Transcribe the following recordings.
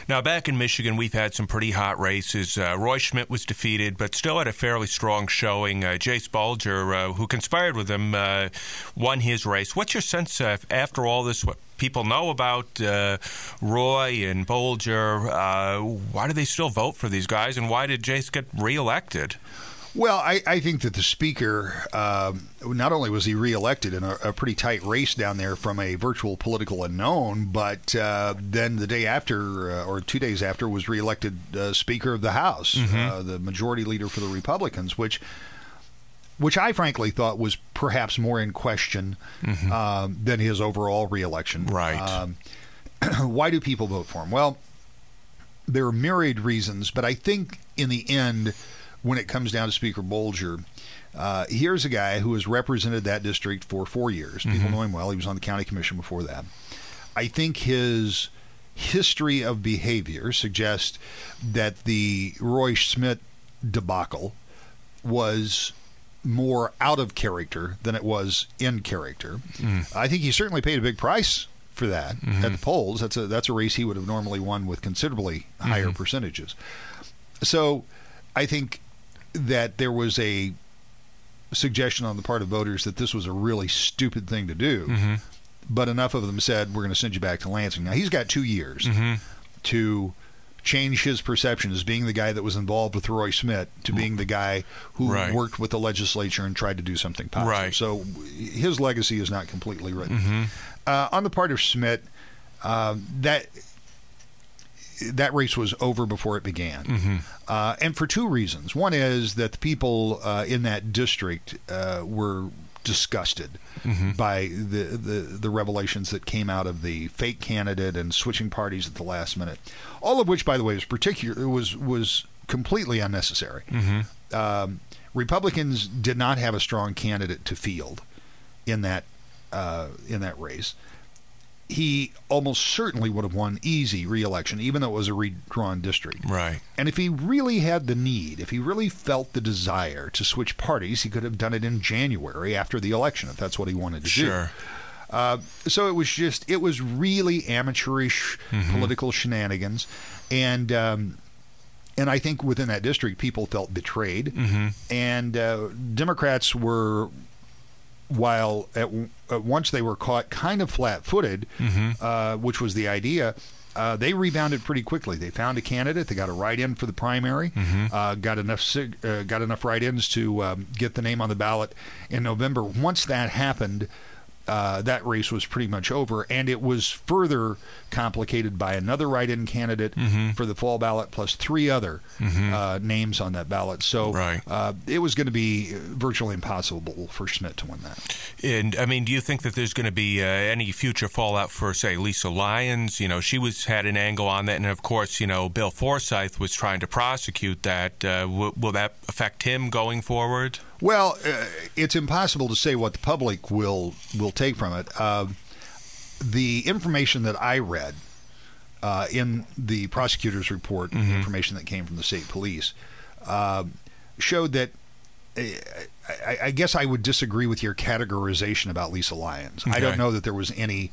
Now, back in Michigan, we've had some pretty hot races. Roy Schmidt was defeated, but still had a fairly strong showing. Jace Bulger, who conspired with him, won his race. What's your sense after all this, what people know about Roy and Bulger? Why do they still vote for these guys, and why did Jace get reelected? Well, I think that the speaker, not only was he reelected in a pretty tight race down there from a virtual political unknown, but then the day after, or 2 days after, was reelected Speaker of the House, the majority leader for the Republicans, which I frankly thought was perhaps more in question than his overall reelection. Right. Why do people vote for him? Well, there are myriad reasons, but I think in the end, when it comes down to Speaker Bulger, here's a guy who has represented that district for 4 years. People know him well. He was on the county commission before that. I think his history of behavior suggests that the Roy Schmidt debacle was more out of character than it was in character. I think he certainly paid a big price for that at the polls. That's a race he would have normally won with considerably higher percentages. So I think that there was a suggestion on the part of voters that this was a really stupid thing to do, but enough of them said, we're going to send you back to Lansing. Now, he's got 2 years to change his perception as being the guy that was involved with Roy Schmidt to being the guy who worked with the legislature and tried to do something positive. Right. So his legacy is not completely written. On the part of Schmidt, that race was over before it began. And for two reasons. One is that the people in that district were disgusted by the revelations that came out of the fake candidate and switching parties at the last minute. All of which, by the way, was completely unnecessary. Republicans did not have a strong candidate to field in that race. He almost certainly would have won easy re-election, even though it was a redrawn district. Right. And if he really had the need, if he really felt the desire to switch parties, he could have done it in January after the election, if that's what he wanted to do. So it was really amateurish political shenanigans. And I think within that district, people felt betrayed. And Democrats were, while at once they were caught kind of flat-footed, which was the idea, they rebounded pretty quickly. They found a candidate. They got a write-in for the primary, got enough write-ins to get the name on the ballot in November. Once that happened, that race was pretty much over, and it was further complicated by another write-in candidate for the fall ballot, plus three other names on that ballot. So it was going to be virtually impossible for Schmidt to win that. And I mean, do you think that there's going to be any future fallout for, say, Lisa Lyons? You know, she had an angle on that, and of course, you know, Bill Forsyth was trying to prosecute that. Will that affect him going forward? Well, it's impossible to say what the public will take from it. The information that I read in the prosecutor's report, the information that came from the state police, showed that I guess I would disagree with your categorization about Lisa Lyons. Okay. I don't know that there was any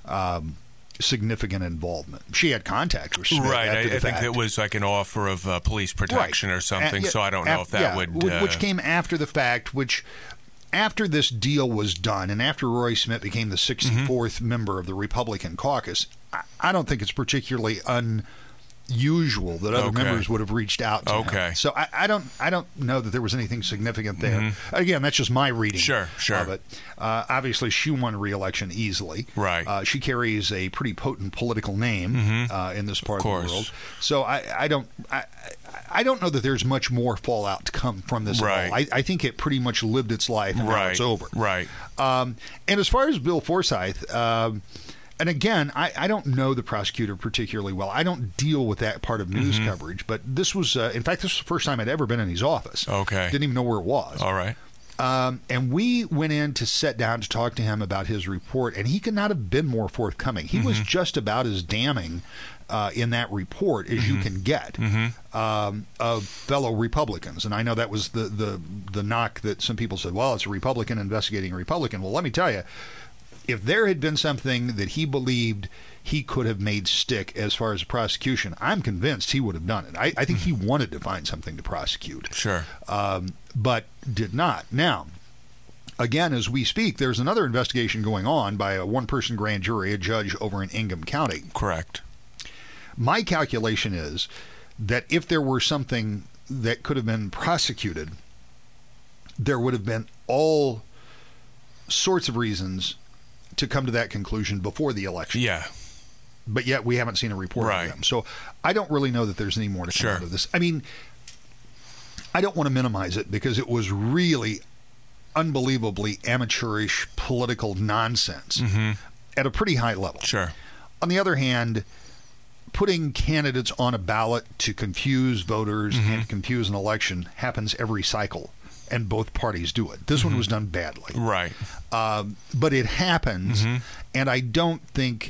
significant involvement. She had contact with Schmidt after the I think it was like an offer of police protection or something, so I don't know if that would... Which came after the fact, which... After this deal was done, and after Roy Schmidt became the 64th member of the Republican caucus, I don't think it's particularly unusual that other members would have reached out to him. So I don't know that there was anything significant there. Again, that's just my reading of it. Obviously, she won re-election easily. Right. She carries a pretty potent political name in this part of the world. So I don't know that there's much more fallout to come from this at all. I think it pretty much lived its life and now it's over. And as far as Bill Forsyth, and again, I don't know the prosecutor particularly well. I don't deal with that part of news coverage, but this was, in fact, this was the first time I'd ever been in his office. Okay. Didn't even know where it was. All right. And we went in to sit down to talk to him about his report, and he could not have been more forthcoming. He was just about as damning in that report as you can get of fellow Republicans. And I know that was the knock that some people said, well, it's a Republican investigating a Republican. Well, let me tell you, if there had been something that he believed he could have made stick as far as prosecution. I'm convinced he would have done it. I think he wanted to find something to prosecute. Sure. But did not. Now, again, as we speak, there's another investigation going on by a one-person grand jury, a judge over in Ingham County. Correct. My calculation is that if there were something that could have been prosecuted, there would have been all sorts of reasons to come to that conclusion before the election. Yeah. But yet we haven't seen a report of them. So I don't really know that there's any more to come out of this. I mean, I don't want to minimize it because it was really unbelievably amateurish political nonsense at a pretty high level. Sure. On the other hand, putting candidates on a ballot to confuse voters and to confuse an election happens every cycle, and both parties do it. This one was done badly. Right. But it happens, and I don't think,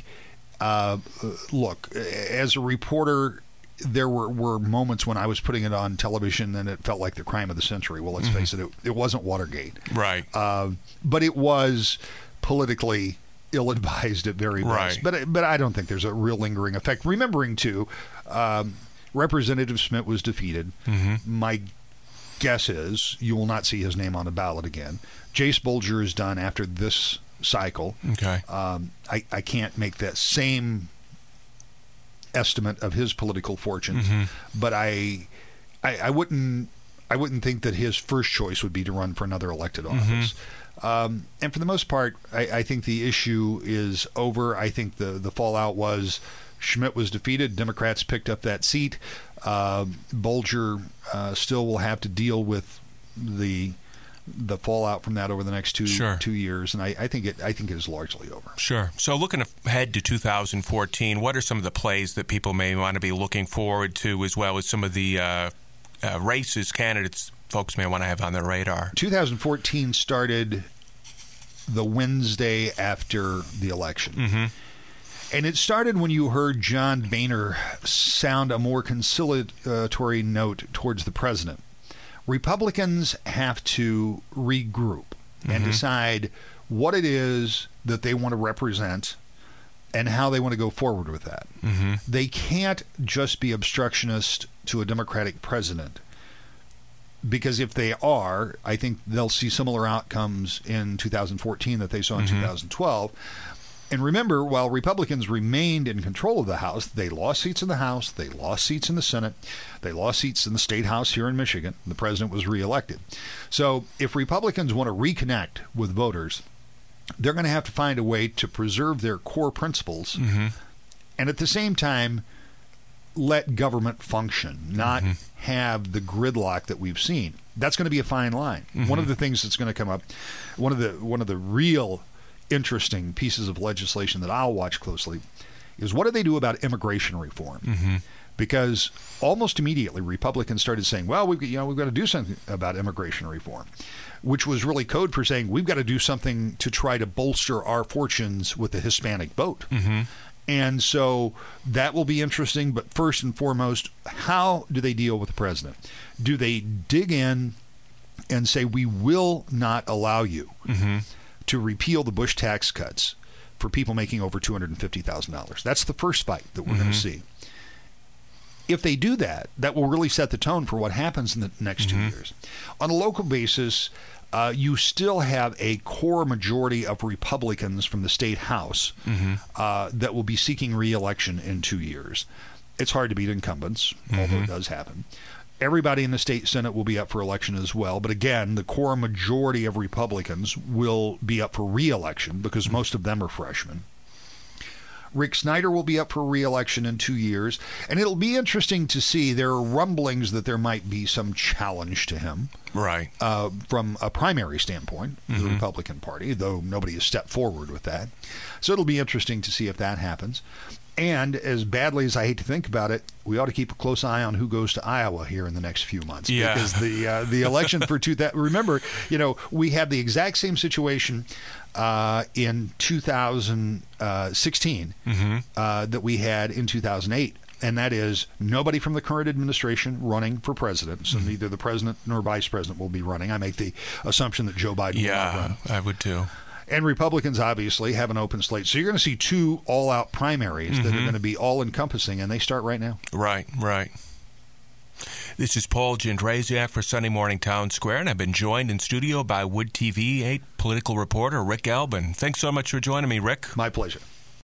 look, as a reporter, there were moments when I was putting it on television and it felt like the crime of the century. Well, let's face it, it wasn't Watergate. Right. But it was politically ill-advised at very best. Right. But I don't think there's a real lingering effect. Remembering, too, Representative Schmidt was defeated. My guess is you will not see his name on the ballot again. Jace Bolger is done after this cycle. Okay. I can't make that same estimate of his political fortunes, but I wouldn't think that his first choice would be to run for another elected office. And for the most part, I think the issue is over. I think the fallout was Schmidt was defeated. Democrats picked up that seat. Bolger still will have to deal with the fallout from that over the next 2 years, and I think it is largely over. Sure. So looking ahead to 2014, what are some of the plays that people may want to be looking forward to, as well as some of the races, candidates folks may want to have on their radar? 2014 started the Wednesday after the election. And it started when you heard John Boehner sound a more conciliatory note towards the president. Republicans have to regroup and decide what it is that they want to represent and how they want to go forward with that. They can't just be obstructionist to a Democratic president, because if they are, I think they'll see similar outcomes in 2014 that they saw in 2012. And remember, while Republicans remained in control of the House, they lost seats in the House, they lost seats in the Senate, they lost seats in the State House here in Michigan. The president was reelected. So if Republicans want to reconnect with voters, they're going to have to find a way to preserve their core principles and at the same time let government function, not have the gridlock that we've seen. That's going to be a fine line. One of the things that's going to come up, one of the real interesting pieces of legislation that I'll watch closely is what do they do about immigration reform? Because almost immediately Republicans started saying, well, we've got to do something about immigration reform, which was really code for saying we've got to do something to try to bolster our fortunes with the Hispanic vote. And so that will be interesting. But first and foremost, how do they deal with the president? Do they dig in and say, we will not allow you to repeal the Bush tax cuts for people making over $250,000? That's the first fight that we're going to see. If they do that, that will really set the tone for what happens in the next 2 years. On a local basis, you still have a core majority of Republicans from the state House that will be seeking re-election in 2 years. It's hard to beat incumbents, although it does happen. Everybody in the state Senate will be up for election as well. But again, the core majority of Republicans will be up for re-election because most of them are freshmen. Rick Snyder will be up for re-election in 2 years. And it'll be interesting to see. There are rumblings that there might be some challenge to him. Right. From a primary standpoint, the Republican Party, though nobody has stepped forward with that. So it'll be interesting to see if that happens. And as badly as I hate to think about it, we ought to keep a close eye on who goes to Iowa here in the next few months. Yeah. Because the election for 2000, remember, we had the exact same situation in 2016 that we had in 2008. And that is nobody from the current administration running for president. So neither the president nor vice president will be running. I make the assumption that Joe Biden will not run. Yeah, I would too. And Republicans obviously have an open slate. So you're going to see 2 all-out primaries that are going to be all-encompassing, and they start right now. Right. This is Paul Jandrzejak for Sunday Morning Town Square, and I've been joined in studio by Wood TV 8 political reporter Rick Albin. Thanks so much for joining me, Rick. My pleasure.